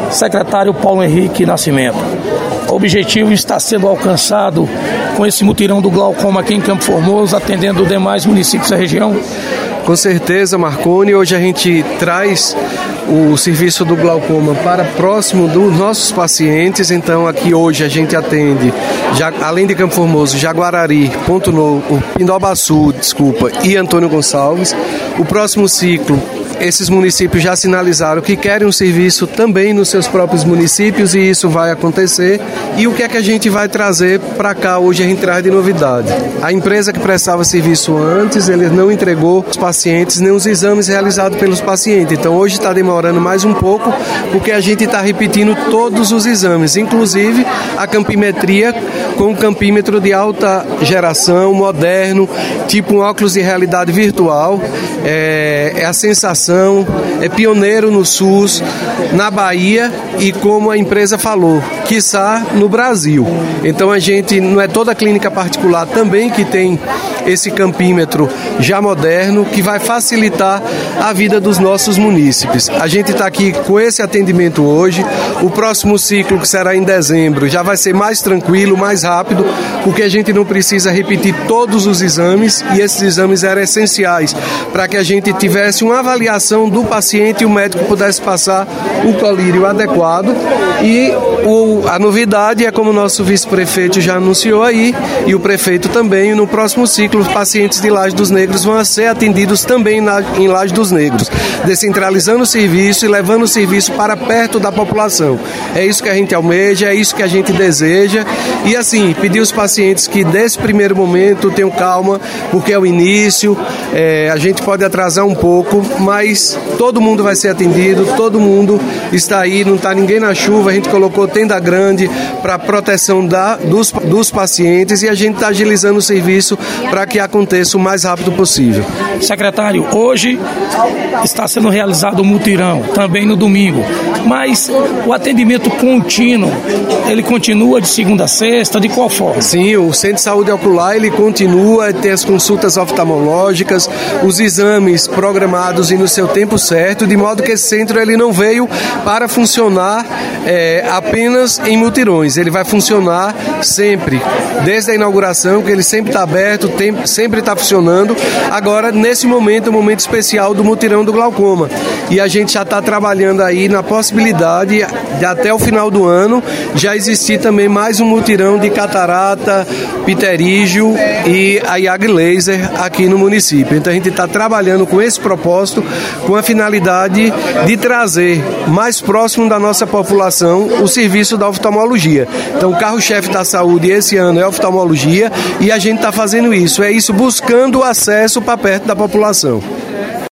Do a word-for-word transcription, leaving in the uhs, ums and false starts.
Secretário Paulo Henrique Nascimento, o objetivo está sendo alcançado com esse mutirão do glaucoma aqui em Campo Formoso, atendendo os demais municípios da região? Com certeza, Marconi. Hoje a gente traz o serviço do glaucoma para próximo dos nossos pacientes. Então aqui hoje a gente atende, já, além de Campo Formoso, Jaguarari, Ponto Novo, Pindobaçu, desculpa, e Antônio Gonçalves. O próximo ciclo, esses municípios já sinalizaram que querem um serviço também nos seus próprios municípios e isso vai acontecer. E o que é que a gente vai trazer para cá hoje a gente traz de novidade? A empresa que prestava serviço antes, ele não entregou os pacientes nem os exames realizados pelos pacientes. Então hoje está demorando mais um pouco porque a gente está repetindo todos os exames, inclusive a campimetria com um campímetro de alta geração, moderno, tipo um óculos de realidade virtual. É, é a sensação, é pioneiro no SUS, na Bahia e, como a empresa falou, quiçá no Brasil. Então a gente, não é toda a clínica particular também que tem esse campímetro já moderno, que vai facilitar a vida dos nossos munícipes. A gente está aqui com esse atendimento hoje. O próximo ciclo, que será em dezembro, já vai ser mais tranquilo, mais rápido, porque a gente não precisa repetir todos os exames, e esses exames eram essenciais para que a gente tivesse uma avaliação do paciente e o médico pudesse passar o colírio adequado. E o, a novidade é, como o nosso vice-prefeito já anunciou aí, e o prefeito também, no próximo ciclo, os pacientes de Laje dos Negros vão ser atendidos também na, em Laje dos Negros, descentralizando o serviço e levando o serviço para perto da população. É isso que a gente almeja, é isso que a gente deseja. E assim, pedir aos pacientes que desse primeiro momento tenham calma, porque é o início, é, a gente pode atrasar um pouco, mas todo mundo vai ser atendido, todo mundo está aí, não está ninguém na chuva. A gente colocou tenda grande para proteção da, dos, dos pacientes e a gente está agilizando o serviço para que aconteça o mais rápido possível. Secretário, hoje está sendo realizado o mutirão, também no domingo, mas o atendimento contínuo, ele continua de segunda a sexta, de qual forma? Sim, o Centro de Saúde Ocular, ele continua, tem as consultas oftalmológicas, os exames programados e no seu tempo certo, de modo que esse centro ele não veio para funcionar é, apenas em mutirões, ele vai funcionar sempre, desde a inauguração, que ele sempre está aberto, tem, sempre está funcionando. Agora, nesse momento, é um momento especial do mutirão do glaucoma, e a gente já está trabalhando aí na possibilidade de até o final do ano já existir também mais um mutirão de catarata, pterígio e a I A G laser aqui no município. Então a gente está trabalhando com esse propósito, com a finalidade de trazer mais próximo da nossa população o serviço da oftalmologia. Então o carro-chefe da saúde esse ano é a oftalmologia e a gente está fazendo isso, é isso buscando o acesso para perto da população.